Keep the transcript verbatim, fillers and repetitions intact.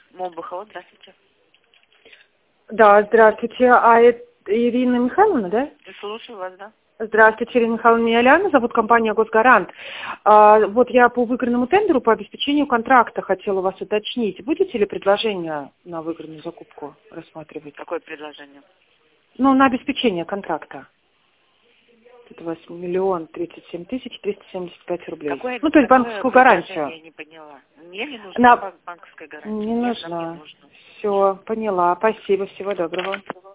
МОБХО, здравствуйте. Да, здравствуйте. А это Ирина Михайловна, да? Я слушаю вас, да. Здравствуйте, Ирина Михайловна. Меня Лиана зовут, компания «Госгарант». А, вот я по выигранному тендеру по обеспечению контракта хотела вас уточнить. Будете ли предложение на выигранную закупку рассматривать? Какое предложение? Ну, на обеспечение контракта. Это у вас миллион тридцать семь тысяч триста семьдесят пять рублей. Какое, ну, то есть банковскую гарантию. Я не поняла. Мне не нужна На... банковская гарантия. Не Нет, нужна. нам не нужно. Все, поняла. Спасибо, всего доброго.